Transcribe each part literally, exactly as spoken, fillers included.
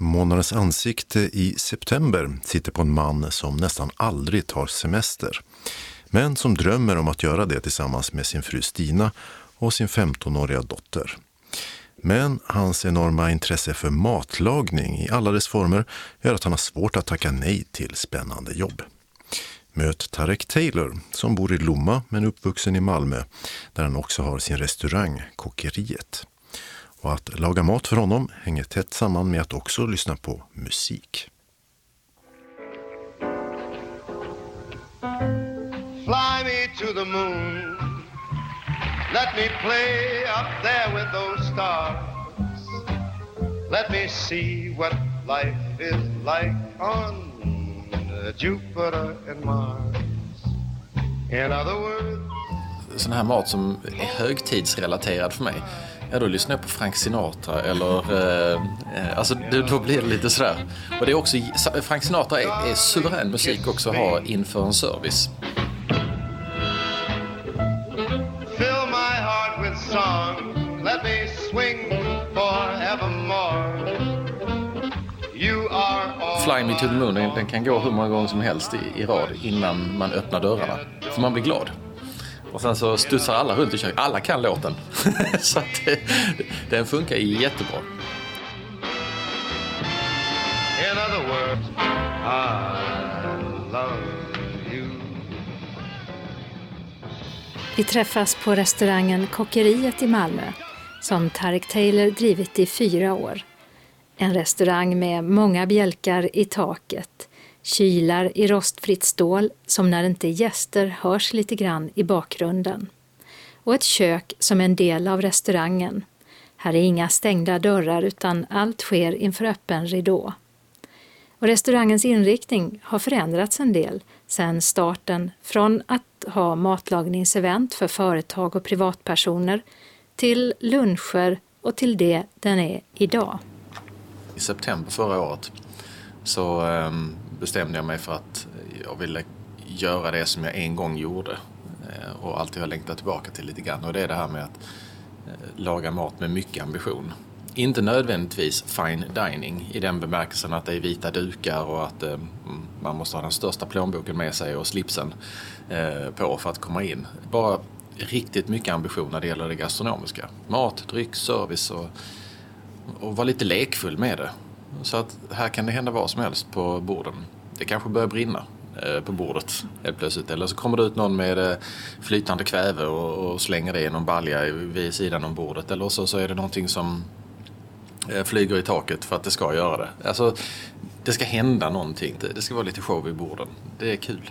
Månadens ansikte i september sitter på en man som nästan aldrig tar semester, men som drömmer om att göra det tillsammans med sin fru Stina och sin femtonåriga dotter. Men hans enorma intresse för matlagning i alla dess former gör att han har svårt att tacka nej till spännande jobb. Möt Tarek Taylor som bor i Lomma men uppvuxen i Malmö, där han också har sin restaurang Kockeriet. Och att laga mat för honom hänger tätt samman med att också lyssna på musik. Fly me to the moon. Let me play up there with those stars. Let me see what life is like on Jupiter and Mars. In other words, sån här mat som är högtidsrelaterad för mig. Ja, då lyssnar jag på Frank Sinatra eller eh, alltså då blir det lite sådär. Och det är också Frank Sinatra är, är suverän musik också att ha inför en service. fill my heart with song. Let me swing forevermore. You are all Fly Me to the Moon, den kan gå hur många gånger som helst i, i rad innan man öppnar dörrarna. För man blir glad. Och sen så studsar alla runt i köket. Alla kan låten. Så att det, den funkar jättebra. In other words, I love you. Vi träffas på restaurangen Kockeriet i Malmö, som Tarek Taylor drivit i fyra år. En restaurang med många bjälkar i taket, kylar i rostfritt stål som när det inte är gäster hörs lite grann i bakgrunden. Och ett kök som är en del av restaurangen. Här är inga stängda dörrar utan allt sker inför öppen ridå. Och restaurangens inriktning har förändrats en del sedan starten, från att ha matlagningsevent för företag och privatpersoner till luncher och till det den är idag. I september förra året så um, bestämde jag mig för att jag ville göra det som jag en gång gjorde uh, och alltid har längtat tillbaka till lite grann. Och det är det här med att uh, laga mat med mycket ambition. Inte nödvändigtvis fine dining i den bemärkelsen att det är vita dukar och att uh, man måste ha den största plånboken med sig och slipsen uh, på för att komma in. Bara riktigt mycket ambition när det gäller det gastronomiska. Mat, dryck, service och, och vara lite lekfull med det. Så att här kan det hända vad som helst på borden. Det kanske börjar brinna eh, på bordet helt plötsligt. Eller så kommer det ut någon med eh, flytande kväve och, och slänger det i någon balja vid sidan om bordet. Eller så, så är det någonting som eh, flyger i taket för att det ska göra det. Alltså, det ska hända någonting. Det, det ska vara lite show i borden. Det är kul.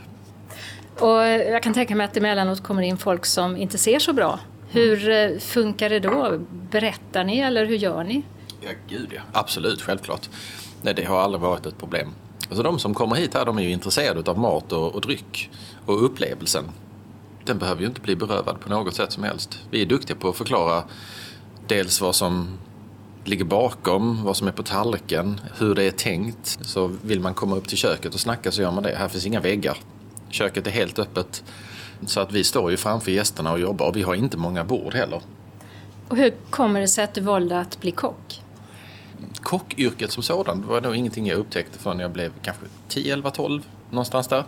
Och jag kan tänka mig att emellanåt kommer in folk som inte ser så bra. Hur eh, funkar det då? Berättar ni eller hur gör ni? Ja, gud ja. Absolut, självklart. Nej, det har aldrig varit ett problem. Alltså de som kommer hit här, de är ju intresserade av mat och, och dryck och upplevelsen. Den behöver ju inte bli berövad på något sätt som helst. Vi är duktiga på att förklara dels vad som ligger bakom, vad som är på tallriken, hur det är tänkt. Så vill man komma upp till köket och snacka så gör man det. Här finns inga väggar. Köket är helt öppet. Så att vi står ju framför gästerna och jobbar och vi har inte många bord heller. Och hur kommer det sig att du valde att bli kock? Kockyrket som sådan var nog ingenting jag upptäckte förrän jag blev kanske tio, elva, tolv någonstans där.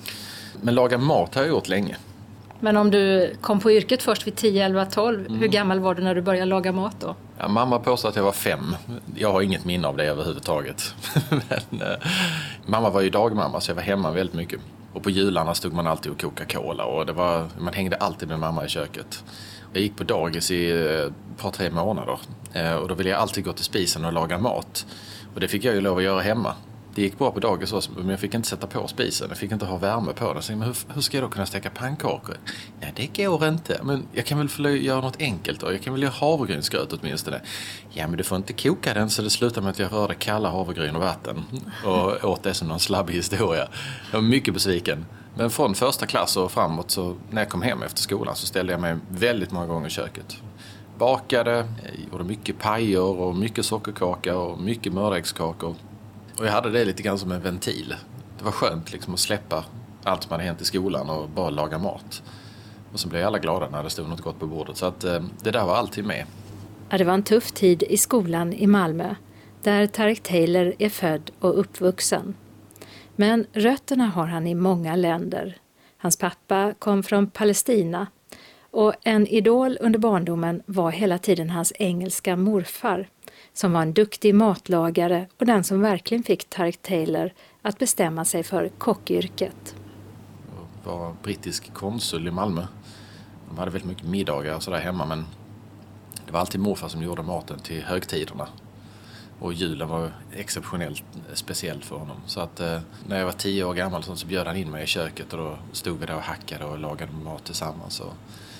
Men laga mat har jag gjort länge. Men om du kom på yrket först vid tio, elva, tolv, mm. hur gammal var du när du började laga mat då? Ja, mamma påstår att jag var fem. Jag har inget minne av det överhuvudtaget. Men, eh, mamma var ju dagmamma så jag var hemma väldigt mycket. Och på jularna stod man alltid och kokade cola och det var, man hängde alltid med mamma i köket. Jag gick på dagis i ett par, tre månader och då ville jag alltid gå till spisen och laga mat. Och det fick jag ju lov att göra hemma. Det gick bra på dagis också, men jag fick inte sätta på spisen. Jag fick inte ha värme på den. Så, men hur, hur ska jag då kunna steka pannkakor? Ja, det går inte. Men jag kan väl få göra något enkelt då. Jag kan väl göra havregrynsgröt åtminstone. Ja, men du får inte koka den så det slutar med att jag rörde kalla havregryn och vatten. Och åt det som någon slabbig historia. Jag var mycket besviken. Men från första klass och framåt så när jag kom hem efter skolan så ställde jag mig väldigt många gånger i köket. Bakade, gjorde mycket pajer och mycket sockerkaka och mycket mördäggskakor. Och jag hade det lite grann som en ventil. Det var skönt liksom att släppa allt som hade hänt i skolan och bara laga mat. Och så blev alla glada när det stod något gott på bordet. Så att det där var alltid med. Ja, det var en tuff tid i skolan i Malmö. där Tarek Taylor är född och uppvuxen. Men rötterna har han i många länder. Hans pappa kom från Palestina och en idol under barndomen var hela tiden hans engelska morfar som var en duktig matlagare och den som verkligen fick Tarek Taylor att bestämma sig för kockyrket. Jag var brittisk konsul i Malmö. De hade väldigt mycket middagar och sådär hemma, men det var alltid morfar som gjorde maten till högtiderna. Och julen var exceptionellt speciellt för honom. Så att eh, när jag var tio år gammal så bjöd han in mig i köket och då stod vi där och hackade och lagade mat tillsammans. Och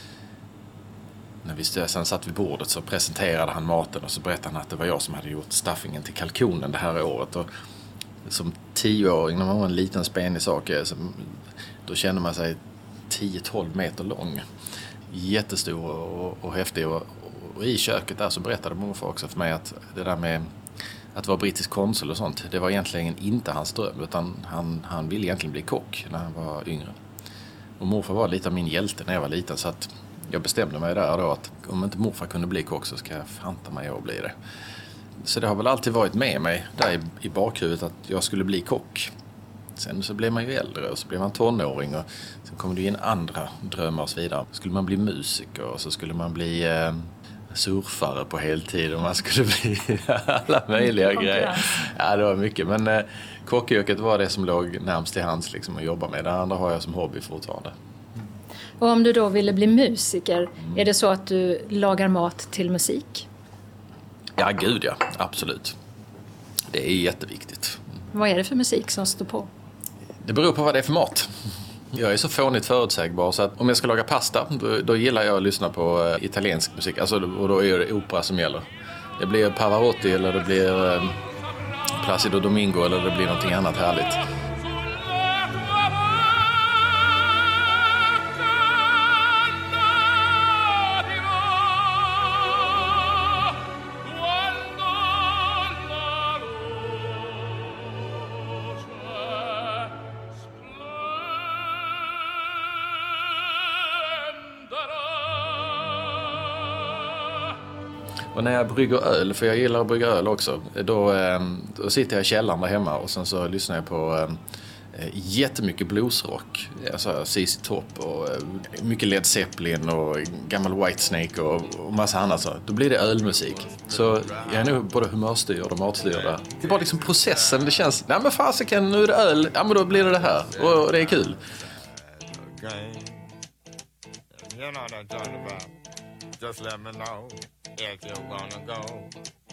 när vi sen satt vid bordet så presenterade han maten och så berättade han att det var jag som hade gjort stuffingen till kalkonen det här året. Och som tioåring, när man var en liten spänig sak, då kände man sig tio till tolv meter lång. Jättestor och, och häftig. Och, och i köket där så berättade morfar också för mig att det där med att vara brittisk konsul och sånt, det var egentligen inte hans dröm, utan han, han ville egentligen bli kock när han var yngre. Och morfar var lite av min hjälte när jag var liten, så att jag bestämde mig där då att om inte morfar kunde bli kock så ska jag fanta mig att bli det. Så det har väl alltid varit med mig där i, i bakhuvudet att jag skulle bli kock. Sen så blev man ju äldre och så blev man tonåring och sen kom det in andra drömmar och så vidare. Skulle man bli musiker och så skulle man bli eh, surfare på heltid och man skulle bli alla möjliga grejer. Ja, det var mycket. Men eh, kockyrket var det som låg närmst till hands liksom, att jobba med. Det andra har jag som hobby fortfarande. Och om du då ville bli musiker, mm. är det så att du lagar mat till musik? Ja, gud ja. Absolut. Det är jätteviktigt. Vad är det för musik som står på? Det beror på vad det är för mat. Jag är så fånigt förutsägbar så att om jag ska laga pasta då, då gillar jag att lyssna på uh, italiensk musik. Alltså, och då är det opera som gäller. Det blir Pavarotti eller det blir uh, Placido Domingo eller det blir någonting annat härligt. Och när jag brygger öl, för jag gillar att brygga öl också, då, då sitter jag i källaren där hemma och sen så lyssnar jag på eh, jättemycket bluesrock. Alltså C C Top och eh, mycket Led Zeppelin och gammal Whitesnake och, och massa annat. Så. Då blir det ölmusik. Så jag är nog både humörstyrd och matstyrd där. Det är bara liksom processen, det känns, nej men fasiken, nu är det öl, ja men då blir det det här. Och, och det är kul. Just let me know if you're gonna go.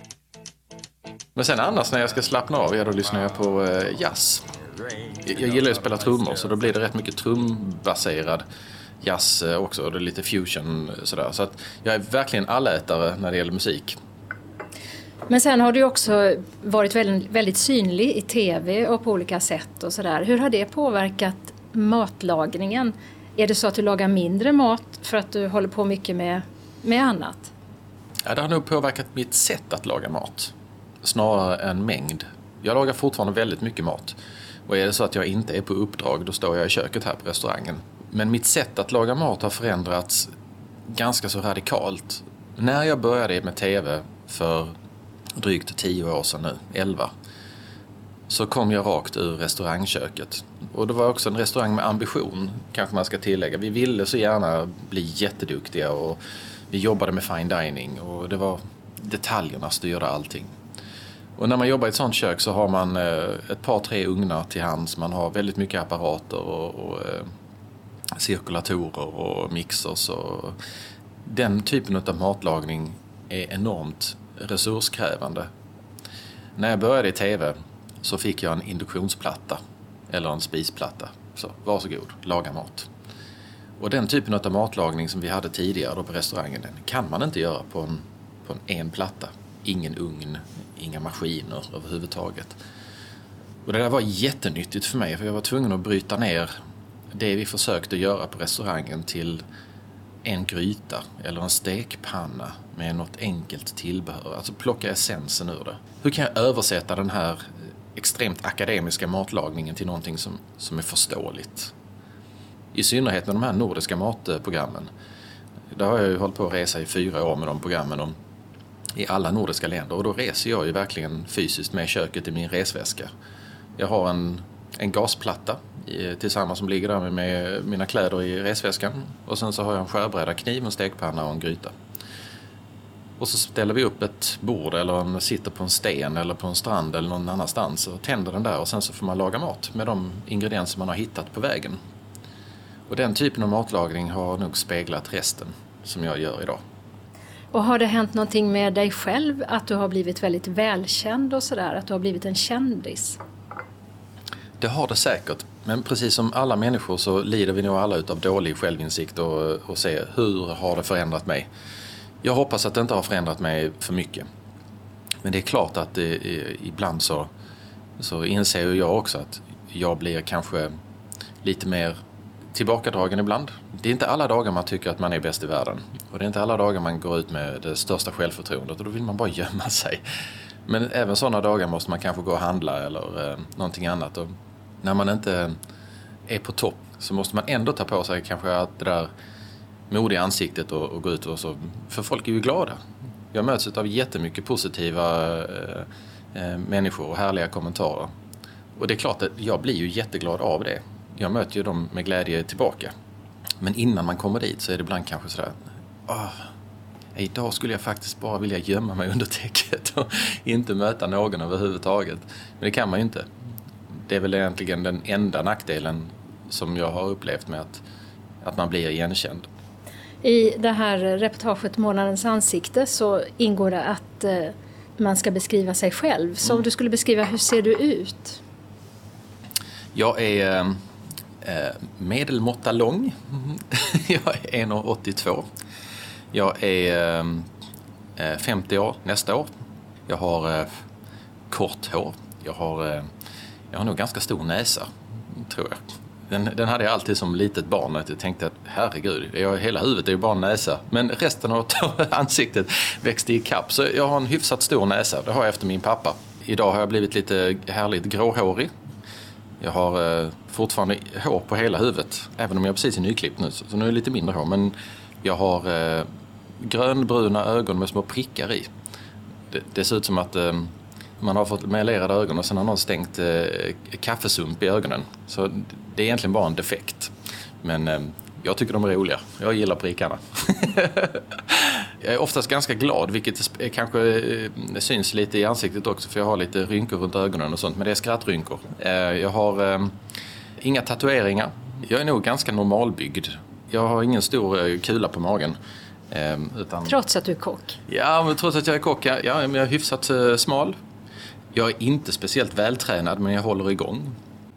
Men sen annars när jag ska slappna av, ja, då lyssnar jag på eh, jazz. Jag, jag gillar att spela trummor, så då blir det rätt mycket trumbaserad jazz eh, också. Och det är lite fusion sådär. Så att jag är verkligen allätare när det gäller musik. Men sen har du också varit väldigt, väldigt synlig i tv och på olika sätt och sådär. Hur har det påverkat matlagningen? Är det så att du lagar mindre mat för att du håller på mycket med med annat? Ja, det har nog påverkat mitt sätt att laga mat. Snarare än mängd. Jag lagar fortfarande väldigt mycket mat. Och är det så att jag inte är på uppdrag, då står jag i köket här på restaurangen. Men mitt sätt att laga mat har förändrats ganska så radikalt. När jag började med tv för drygt tio år sedan nu, elva, så kom jag rakt ur restaurangköket. Och det var också en restaurang med ambition, kanske man ska tillägga. Vi ville så gärna bli jätteduktiga och vi jobbade med fine dining och det var detaljerna styrde allting. Och när man jobbar i ett sånt kök så har man ett par, tre ugnar till hands. Man har väldigt mycket apparater och, och eh, cirkulatorer och mixers. Och den typen av matlagning är enormt resurskrävande. När jag började i tv så fick jag en induktionsplatta eller en spisplatta. Så varsågod, laga mat. Och den typen av matlagning som vi hade tidigare då på restaurangen, den kan man inte göra på en, på en, en platta. Ingen ugn, inga maskiner överhuvudtaget. Och det där var jättenyttigt för mig, för jag var tvungen att bryta ner det vi försökte göra på restaurangen till en gryta eller en stekpanna med något enkelt tillbehör. Alltså plocka essensen ur det. Hur kan jag översätta den här extremt akademiska matlagningen till någonting som, som är förståeligt? I synnerhet med de här nordiska matprogrammen. Där har jag ju hållit på att resa i fyra år med de programmen. Och i alla nordiska länder. Och då reser jag ju verkligen fysiskt med köket i min resväska. Jag har en, en gasplatta i, tillsammans som ligger där med, med mina kläder i resväskan. Och sen så har jag en skärbräda, kniv, en stekpanna och en gryta. Och så ställer vi upp ett bord eller en, sitter på en sten eller på en strand eller någon annanstans och tänder den där. Och sen så får man laga mat med de ingredienser man har hittat på vägen. Och den typen av matlagring har nog speglat resten som jag gör idag. Och har det hänt någonting med dig själv? Att du har blivit väldigt välkänd och sådär? Att du har blivit en kändis? Det har det säkert. Men precis som alla människor så lider vi nog alla av dålig självinsikt och, och se hur har det förändrat mig. Jag hoppas att det inte har förändrat mig för mycket. Men det är klart att det, ibland så, så inser ju jag också att jag blir kanske lite mer tillbakadragen ibland. Det är inte alla dagar man tycker att man är bäst i världen. Och det är inte alla dagar man går ut med det största självförtroendet och då vill man bara gömma sig. Men även sådana dagar måste man kanske gå och handla eller eh, någonting annat. Och när man inte är på topp så måste man ändå ta på sig kanske att det där modiga ansiktet och, och gå ut och så. För folk är ju glada. Jag möts av jättemycket positiva eh, eh, människor och härliga kommentarer. Och det är klart att jag blir ju jätteglad av det. Jag möter ju dem med glädje tillbaka. Men innan man kommer dit så är det ibland kanske sådär, åh, idag skulle jag faktiskt bara vilja gömma mig under täcket och inte möta någon överhuvudtaget. Men det kan man ju inte. Det är väl egentligen den enda nackdelen som jag har upplevt med att, att man blir igenkänd. I det här reportaget Månadens ansikte så ingår det att eh, man ska beskriva sig själv. Så om du skulle beskriva, hur ser du ut? Jag är eh, medelmåtta lång. Jag är en komma åttiotvå. Jag är eh, femtio år nästa år. Jag har eh, kort hår. Jag har, eh, jag har nog ganska stor näsa, tror jag. Den, den hade jag alltid som litet barn. Att jag tänkte att herregud, jag, hela huvudet är ju bara en näsa. Men resten av ansiktet växte i kapp. Så jag har en hyfsat stor näsa. Det har jag efter min pappa. Idag har jag blivit lite härligt gråhårig. Jag har eh, fortfarande hår på hela huvudet. Även om jag precis är nyklippt nu. Så nu är det lite mindre hår. Men jag har eh, grönbruna ögon med små prickar i. Det, det ser ut som att eh, man har fått melerade ögon och sen har någon stängt eh, kaffesump i ögonen. Så det är egentligen bara en defekt. Men eh, jag tycker de är roliga. Jag gillar prickarna. Jag är oftast ganska glad, vilket är, kanske eh, syns lite i ansiktet också. För jag har lite rynkor runt ögonen och sånt. Men det är skrattrynkor. Eh, jag har eh, inga tatueringar. Jag är nog ganska normalbyggd. Jag har ingen stor kula på magen. Eh, utan... Trots att du är kock? Ja, men trots att jag är kock. Ja, jag är hyfsat eh, smal. Jag är inte speciellt vältränad, men jag håller igång.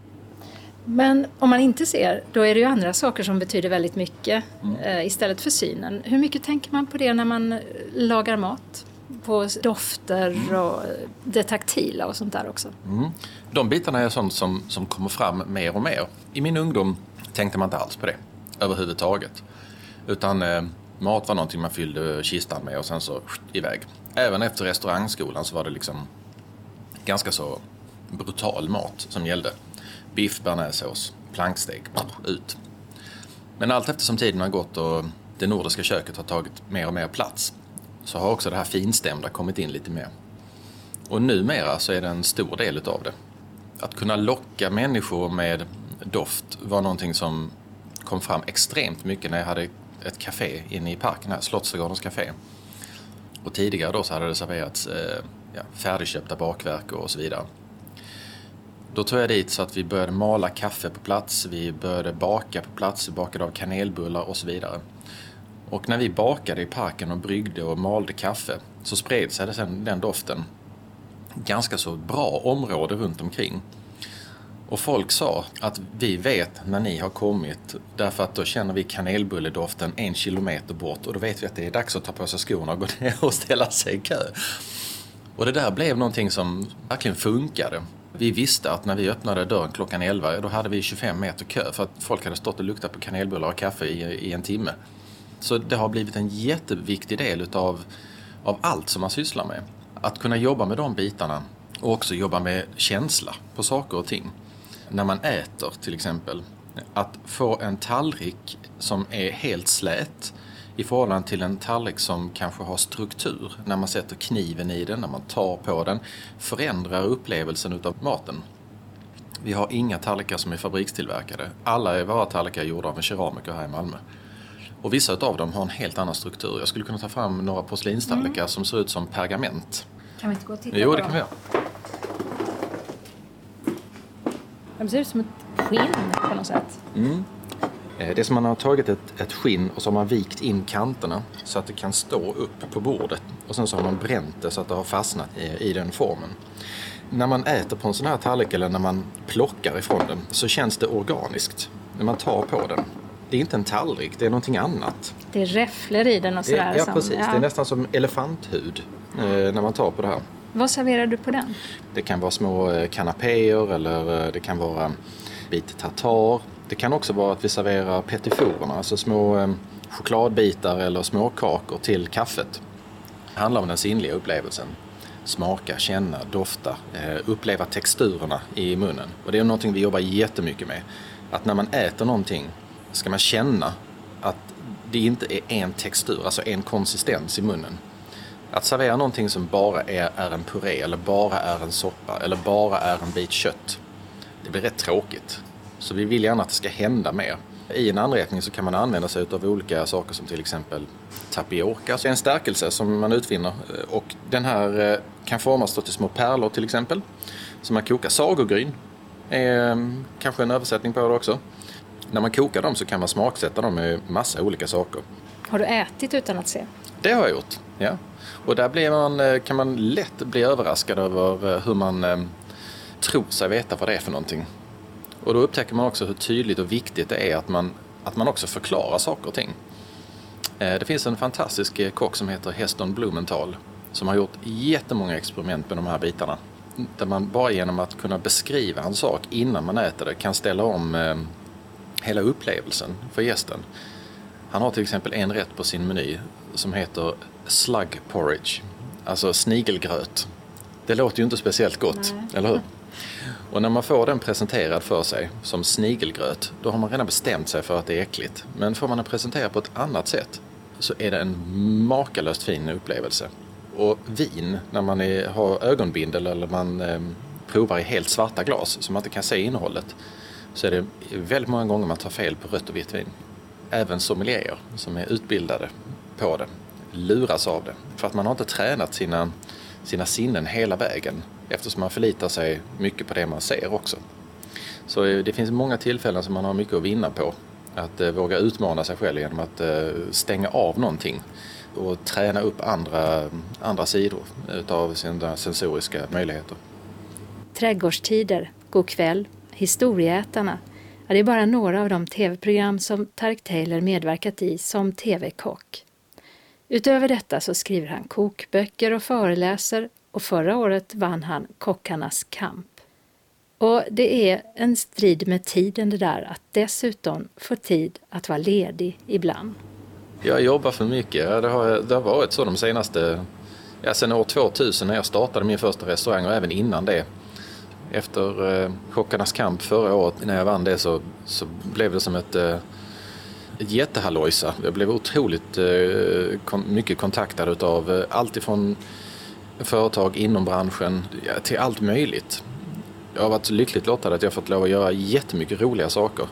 Men om man inte ser, då är det ju andra saker som betyder väldigt mycket mm. eh, istället för synen. Hur mycket tänker man på det när man lagar mat? På dofter mm. och det taktila och sånt där också? Mm. De bitarna är sånt som, som kommer fram mer och mer. I min ungdom tänkte man inte alls på det överhuvudtaget. Utan eh, mat var någonting man fyllde kistan med och sen så iväg. Även efter restaurangskolan så var det liksom ganska så brutal mat som gällde. Biff, bearnaisesås, plankstek, ut. Men allt eftersom tiden har gått och det nordiska köket har tagit mer och mer plats så har också det här finstämda kommit in lite mer. Och numera så är det en stor del utav det. Att kunna locka människor med doft var någonting som kom fram extremt mycket när jag hade ett café inne i parken här, Slottsgårdens café. Och tidigare då så hade det serverats eh, ja, färdigköpta bakverk och så vidare. Då tog jag dit så att vi började mala kaffe på plats, vi började baka på plats, vi bakade av kanelbullar och så vidare. Och när vi bakade i parken och bryggde och malde kaffe så spred sig den, den doften ganska så bra område runt omkring. Och folk sa att vi vet när ni har kommit därför att då känner vi kanelbulledoften en kilometer bort och då vet vi att det är dags att ta på sig skorna och gå ner och ställa sig i kö. Och det där blev någonting som verkligen funkade. Vi visste att när vi öppnade dörren klockan elva då hade vi tjugofem meter kö för att folk hade stått och luktat på kanelbullar och kaffe i, i en timme. Så det har blivit en jätteviktig del utav, av allt som man sysslar med. Att kunna jobba med de bitarna och också jobba med känsla på saker och ting. När man äter till exempel, att få en tallrik som är helt slät i förhållande till en tallrik som kanske har struktur. När man sätter kniven i den, när man tar på den, förändrar upplevelsen utav maten. Vi har inga tallrikar som är fabrikstillverkade. Alla är våra tallrikar gjorda av en keramiker här i Malmö. Och vissa av dem har en helt annan struktur. Jag skulle kunna ta fram några porslinstallrikar mm. som ser ut som pergament. Kan vi inte gå och titta jo, på det dem? kan vi göra. De ser ut som ett skinn på något sätt. Mm. Det är som man har tagit ett, ett skinn och så har man vikt in kanterna så att det kan stå upp på bordet. Och sen så har man bränt det så att det har fastnat i, i den formen. När man äter på en sån här tallrik eller när man plockar ifrån den så känns det organiskt när man tar på den. Det är inte en tallrik, det är någonting annat. Det är räfflor i den och sådär. Det, ja, som, precis. Ja. Det är nästan som elefanthud eh, när man tar på det här. Vad serverar du på den? Det kan vara små kanapéer eller det kan vara bit tartar. Det kan också vara att vi serverar petiforerna, alltså små eh, chokladbitar eller småkakor till kaffet. Det handlar om den sinnliga upplevelsen. Smaka, känna, dofta, eh, uppleva texturerna i munnen. Och det är någonting vi jobbar jättemycket med. Att när man äter någonting ska man känna att det inte är en textur, alltså en konsistens i munnen. Att servera någonting som bara är, är en puré eller bara är en soppa eller bara är en bit kött, det blir rätt tråkigt. Så vi vill gärna att det ska hända mer. I en anrättning så kan man använda sig av olika saker som till exempel tapioca. Det är en stärkelse som man utvinner och den här kan formas till små pärlor till exempel. Som man kokar. Sagogryn är kanske en översättning på det också. När man kokar dem så kan man smaksätta dem med massa olika saker. Har du ätit utan att se? Det har jag gjort, ja. Och där blir man, kan man lätt bli överraskad över hur man tror sig veta vad det är för någonting. Och då upptäcker man också hur tydligt och viktigt det är att man, att man också förklarar saker och ting. Det finns en fantastisk kock som heter Heston Blumenthal som har gjort jättemånga experiment med de här bitarna. Där man bara genom att kunna beskriva en sak innan man äter det kan ställa om eh, hela upplevelsen för gästen. Han har till exempel en rätt på sin meny som heter slug porridge, alltså snigelgröt. Det låter ju inte speciellt gott, Nej. eller hur? Och när man får den presenterad för sig som snigelgröt, då har man redan bestämt sig för att det är äckligt. Men får man den presenterad på ett annat sätt så är det en makalöst fin upplevelse. Och vin, när man är, har ögonbindel eller man eh, provar i helt svarta glas så man inte kan se innehållet, så är det väldigt många gånger man tar fel på rött och vitt vin. Även sommelierer som är utbildade på det luras av det. För att man har inte tränat sina, sina sinnen hela vägen, eftersom man förlitar sig mycket på det man ser också. Så det finns många tillfällen som man har mycket att vinna på. Att eh, våga utmana sig själv genom att eh, stänga av någonting och träna upp andra, andra sidor av sina sensoriska möjligheter. Trädgårdstider, God kväll, Historieätarna. Ja, det är bara några av de tv-program som Tareq Taylor medverkat i som tv-kock. Utöver detta så skriver han kokböcker och föreläser och förra året vann han Kockarnas kamp. Och det är en strid med tiden det där att dessutom få tid att vara ledig ibland. Jag jobbar för mycket. Det har, det har varit så de senaste, ja, sedan år tvåtusen när jag startade min första restaurang och även innan det. Efter eh, Kockarnas kamp förra året när jag vann det så, så blev det som ett, eh, ett jättehallojsa. Jag blev otroligt eh, kon- mycket kontaktad av eh, allt ifrån företag inom branschen ja, till allt möjligt. Jag har varit lyckligt lottad att jag fått lov att göra jättemycket roliga saker.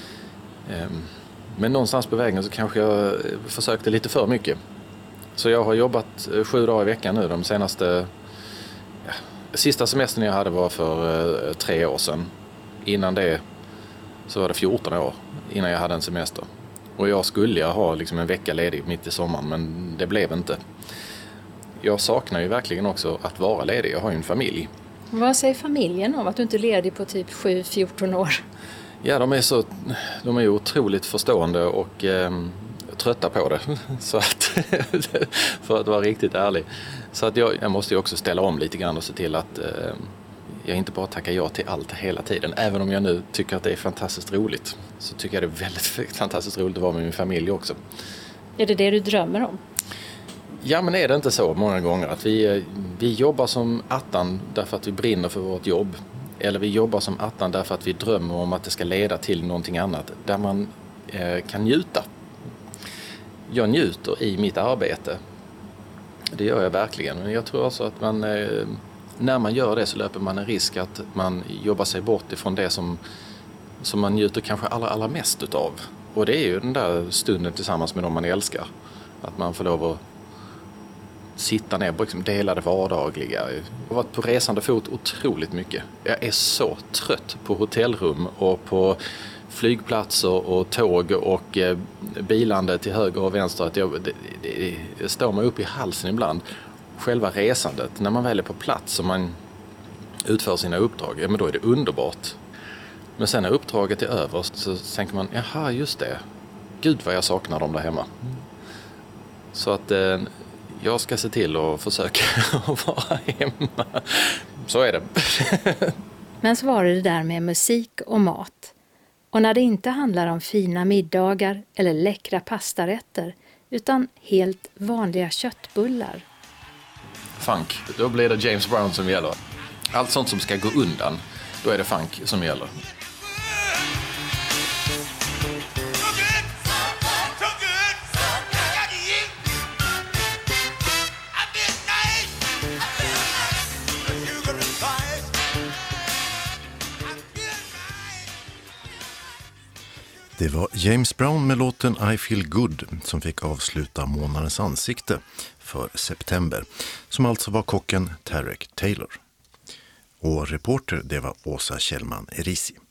Eh, men någonstans på vägen så kanske jag försökte lite för mycket. Så jag har jobbat sju dagar i veckan nu de senaste... Ja, sista semestern jag hade var för eh, tre år sedan. Innan det så var det fjorton år innan jag hade en semester. Och jag skulle ha liksom en vecka ledig mitt i sommaren, men det blev inte. Jag saknar ju verkligen också att vara ledig. Jag har ju en familj. Vad säger familjen om att du inte är ledig på typ sju fjorton år? Ja, de är så de är ju otroligt förstående och eh, trötta på det. Så att, för att vara riktigt ärlig. Så att jag, jag måste ju också ställa om lite grann och se till att eh, jag inte bara tackar ja till allt hela tiden. Även om jag nu tycker att det är fantastiskt roligt, så tycker jag det är väldigt fantastiskt roligt att vara med min familj också. Är det det du drömmer om? Ja, men är det inte så många gånger att vi, vi jobbar som attan därför att vi brinner för vårt jobb? Eller vi jobbar som attan därför att vi drömmer om att det ska leda till någonting annat där man eh, kan njuta. jag njuter i mitt arbete. Det gör jag verkligen. Men jag tror också att man, när man gör det så löper man en risk att man jobbar sig bort ifrån det som, som man njuter kanske allra, allra mest utav. Och det är ju den där stunden tillsammans med dem man älskar. Att man får lov att sitta ner och liksom dela det vardagliga. Jag har varit på resande fot otroligt mycket. Jag är så trött på hotellrum och på flygplatser och tåg och eh, bilande till höger och vänster. Att jag, det, det, det står mig upp i halsen ibland. Själva resandet, när man väl är på plats och man utför sina uppdrag, ja, men då är det underbart. Men sen när uppdraget är över så tänker man, jaha just det, gud vad jag saknar dem där hemma. Så att eh, jag ska se till att försöka vara hemma. Så är det. Men så var det det där med musik och mat. Och när det inte handlar om fina middagar eller läckra pastarätter, utan helt vanliga köttbullar. Funk, då blir det James Brown som gäller. Allt sånt som ska gå undan, då är det funk som gäller. Det var James Brown med låten I Feel Good som fick avsluta månadens ansikte för september, som alltså var kocken Tarek Taylor. Och reporter det var Åsa Kjellman Erisi.